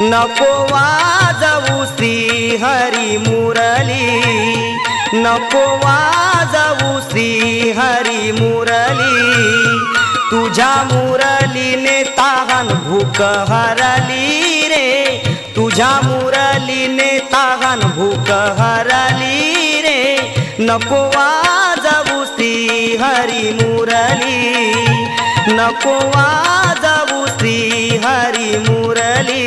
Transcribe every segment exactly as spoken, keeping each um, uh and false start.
नको वाजवू श्री हरी मुरली, नको वाजवू श्री हरी मुरली, तुझ्या मुरलीने ताहन भूक हरली रे, तुझ्या मुरलीने ताहन भूक हरली रे, नको वाजवू श्री हरी मुरली, नको वाजवू श्री हरी मुरली।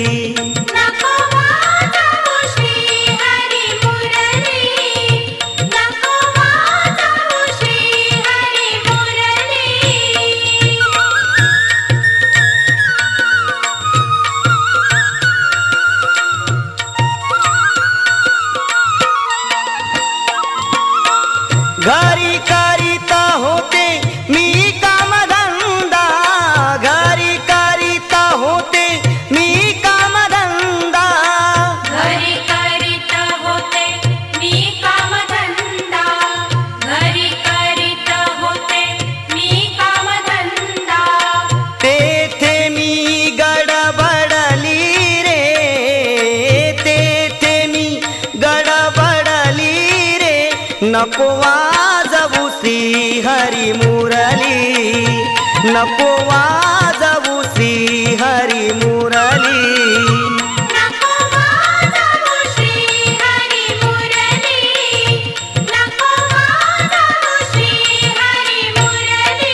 घरी करीता होते मी कामधंदा, घरी करीता होते मी कामधंदा, घरी करीता होते मी कामधंदा, घरी करीता होते मी कामधंदा, तेथे मी गडबडली रे, तेथे मी गडबडली रे, नको वाजवू श्री हरी मुरली, नको वाजवू श्री हरी मुरली। नको वाजवू श्री हरी मुरली, नको वाजवू श्री हरी मुरली।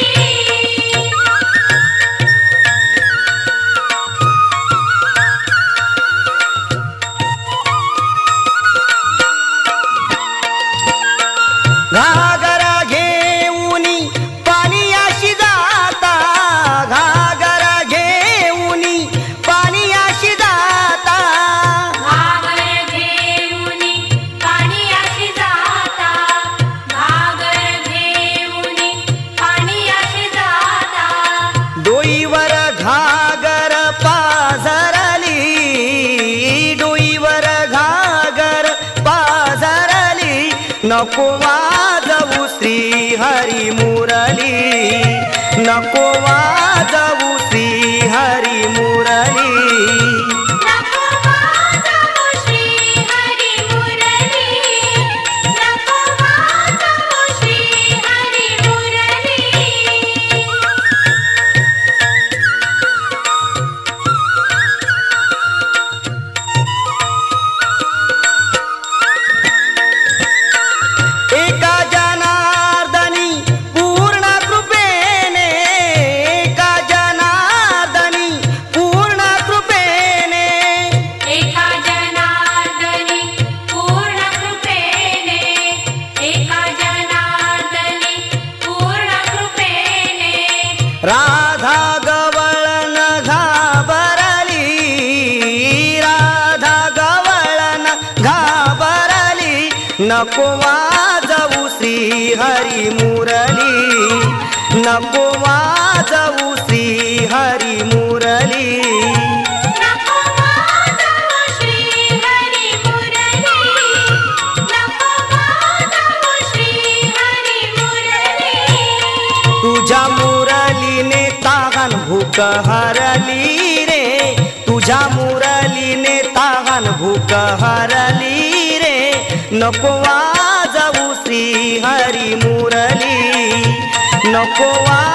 घागरा घेऊनी पाणी अशी जाता, घागरा घेऊनी पाणी अशी जाता, घागर घेऊनी पाणी अशी जाता, घागर घेऊनी पाणी अशी जाता, डोईवर घागर पाझरली, डोईवर घागर पाझरली, नको वाजवू श्री हरी मुरली, नको वाजवू श्री हरी मुरली। नको वाजवू श्री हरी मुरली, नको वाजवू श्री हरी मुरली। एका जनार्दनी पूर्ण कृपेने, एका जनार्दनी पूर्ण कृपेने, एका जनार्दनी पूर्ण कृपेने, एका जनार्दनी पूर्ण कृपेने, राधा गवळण घाबरली, राधा गवळण घाबरली, नको वाजवू श्री हरी मुरली, नको वाजवू श्री हरी मुरली। नको वाजवू श्री हरी मुरली, नको वाजवू श्री हरी मुरली। तुझ्या मुरलीने ताहन भूक हरली रे, तुझ्या मुरलीने ताहन भूक हरली रे, नको वाजवू श्री हरी मुरली, नको वा